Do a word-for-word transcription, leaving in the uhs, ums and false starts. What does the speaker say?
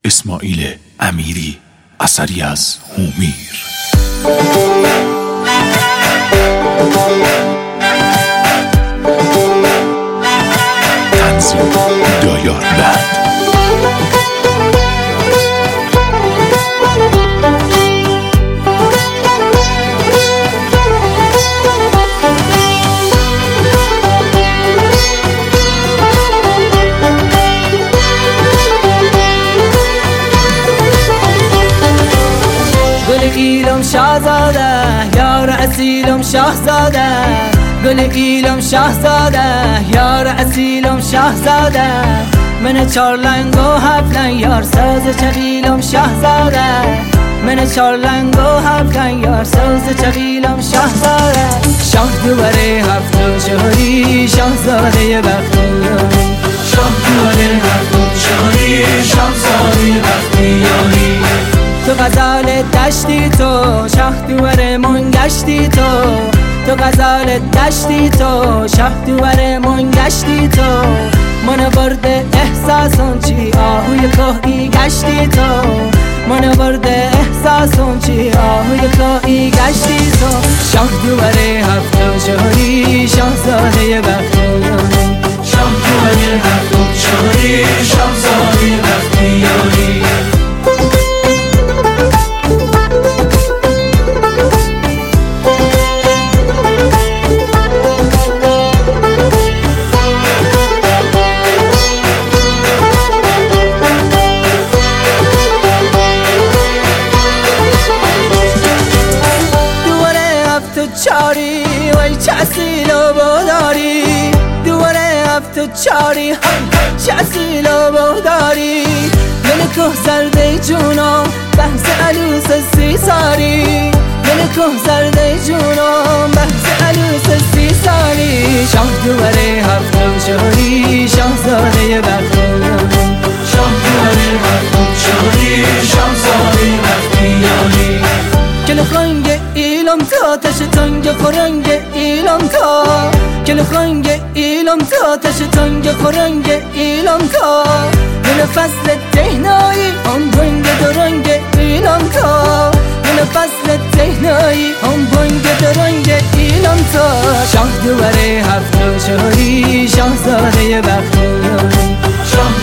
اسماعیل امیری، اثری از هومیر. تنظیم دایار بند. گل ایلم شاهزاده یار اصیلم شاهزاده، گل ایلم شاهزاده یار اصیلم شاهزاده، من چار لنگ و هفت لنگ یار ساز چویلم شاهزاده، من چار لنگ و هفت لنگ یار ساز چویلم شاهزاده، شاه دوباره هفت و شهری شاهزاده بختیاری، شاه دوباره هفت و شهری شاهزاده بختیاری. تو غزال دشتی تو شاه دوباره من گشتی تو، تو غزال دشتی تو شاه دوباره من گشتی تو، من برده احساسون چی آهوی کوهی گشتی تو، من برده احساسون چی آهوی کوهی گشتی تو، شاه دوباره هفت و شهری شاهزاده بختیاری، شاه دوباره هفت و شهری شاهزاده بختیاری. چاری وای چه اصیل و بوداری، دوباره هفت و چاری چه اصیل و بوداری، دل که زرده جونم بحث علوس سی ساری، دل که زرده جونم بحث علوس سی ساری، شاه دوباره هفت و شهری شاهزاده بختیاری، شاه دوباره هفت و شهری شاهزاده بختیاری. کل خنگ ایلم تا تش تنگ خورنگ ایلم تا، کل خنگ ایلم تا تش تنگ خورنگ ایلم تا، من فصل تهنایی هم بنگ درنگ ایلم تا، من فصل تهنایی هم بنگ درنگ ایلم تا، شاه دوباره هفت و شهری شاهزاده بختیاری، شاه